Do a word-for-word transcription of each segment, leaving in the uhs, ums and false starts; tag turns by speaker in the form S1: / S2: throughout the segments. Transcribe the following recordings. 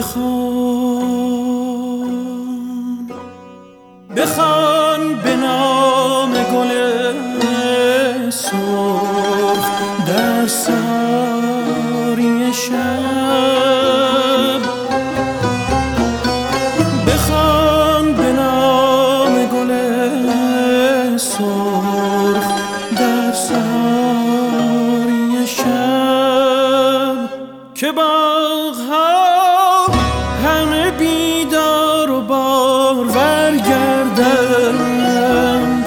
S1: بخوان بخوان به نام گل سرخ در ساری شب، بخوان به نام گل سرخ در ساری شب که باغ‌ها همه بیدار و بارور گردند.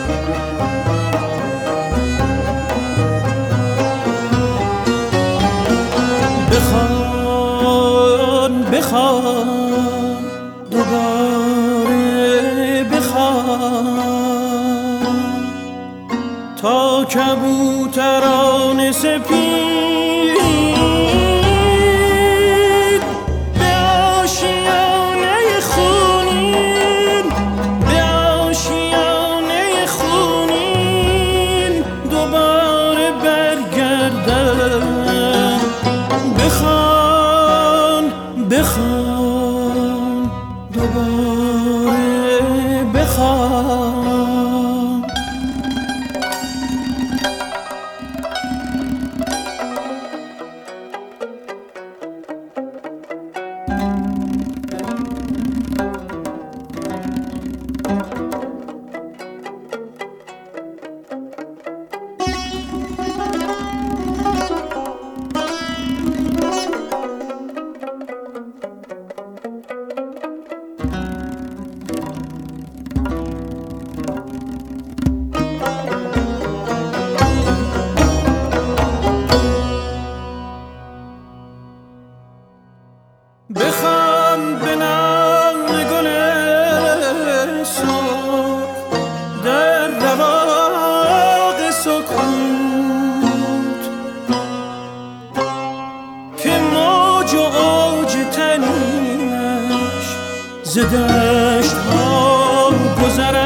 S1: بخوان بخوان دوباره بخوان تا کبوتران سپید به آشیانه خونین به آشیانه خونین دوباره برگردن. بخوان بخوان دوباره بخوان. بخوان به نام گل سرخ در رواق سکوت که موج و اوج تنیش ز دشت ها گذرد.